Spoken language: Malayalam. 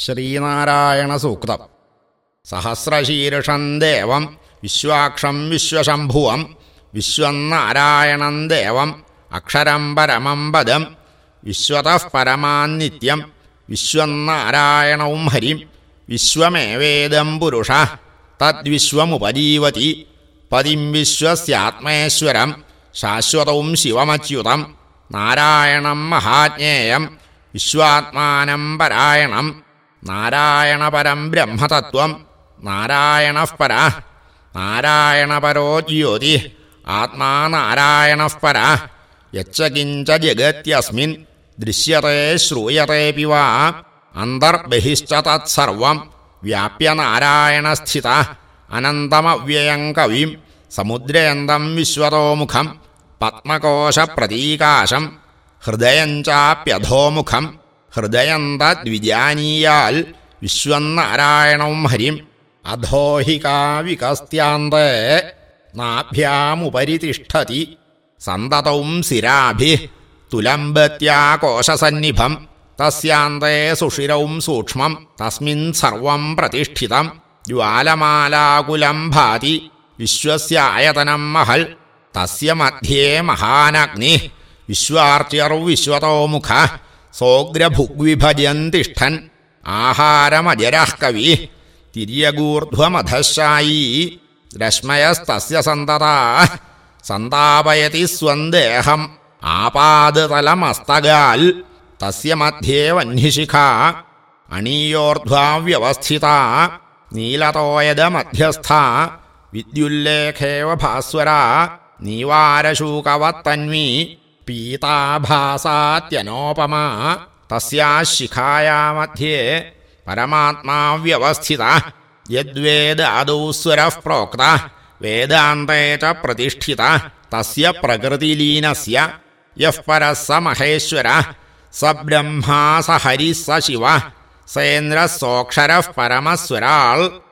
ശ്രീനാരായണസൂക്തം. സഹസ്രശീർഷം ദേവം വിശ്വാക്ഷം വിശ്വശംഭുവം വിശ്വം നാരായണം ദേവം അക്ഷരം പരമം പദം വിശ്വതഃ പരമാന്നിത്യം വിശ്വം നാരായണവും ഹരിം വിശ്വമേവേദം പുരുഷഃ തദ്വിശ്വമുപജീവതി പതിം വിശ്വസ്യാത്മേശ്വരം ശാശ്വതവും ശിവമച്യുതം നാരായണം മഹാജ്ഞേയം വിശ്വാത്മാനം പരായണം നാരായണപരം ബ്രഹ്മതത്വം നാരായണഃ പരഃ നാരായണപരോ ജ്യോതി ആത്മാ നാരായണഃ പരഃ യച്ച കിഞ്ച ജഗത്യസ്മിൻ ദൃശ്യത്തെ ശ്രൂയതേപി വാ അന്തർബഹിശ്ച തത്സർവം വ്യാപ്യ നാരായണസ്ഥിതഃ അനന്തമവ്യയം കവിം സമുദ്രയന്തം വിശ്വതോമുഖം പത്മകോശപ്രതീകാശം ഹൃദയം ചാപ്യധോമുഖം ഹൃദയം തദ്വിജാനീയാൽ വിശ്വം നാരായണവും ഹരിം അധോ ഹി കാവികസ്ത്യാന്തേ നാഭ്യാമുപരി തിഷ്ഠതി സന്തതൗ ശിരാഭിഃ തുലംബത്യാകോശസന്നിഭം തസ്യാന്തേ സുഷിരൗ സൂക്ഷ്മം തസ്മിൻ സർവം പ്രതിഷ്ഠിതം ജ്വാലമാലാകുലം ഭാതി വിശ്വസ്യായതനം മഹൽ തസ്യ മധ്യേ മഹാനഗ്നിഃ വിശ്വാർച്യർവിശ്വതോമുഖഃ സോഗ്രഭുഗ്വിഭജൻ തിഷ്ഠൻ ആഹാരമജരഃ കവിഃ തിര്യഗൂർധ്വമധഃശായീ രശ്മയസ്തസ്യ സന്തതാഃ സന്താപയതി സ്വം ദേഹം ആപാദതലമസ്തകാൽ തസ്യ മധ്യേ വഹ്നിശിഖാ അണീയോർധ്വാ വ്യവസ്ഥിതാ നീലതോയദമധ്യസ്ഥാ വിദ്യുല്ലേഖേവ ഭാസ്വരാ നീവാരശൂകവത്തന്വീ പീതാഭാസാത്യനോപമാ തസ്യാഃ ശിഖായാ മധ്യേ പരമാത്മാ വ്യവസ്ഥിതഃ യദ്വേദാദൗ സ്വരഃ പ്രോക്തഃ വേദാന്തേ ച പ്രതിഷ്ഠിതഃ തസ്യ പ്രകൃതിലീനസ്യ യഃ പരഃ സ മഹേശ്വരഃ സ ബ്രഹ്മാ സ ഹരിഃ സ ശിവഃ സേന്ദ്രഃ സോക്ഷരഃ പരമസ്വരാൾ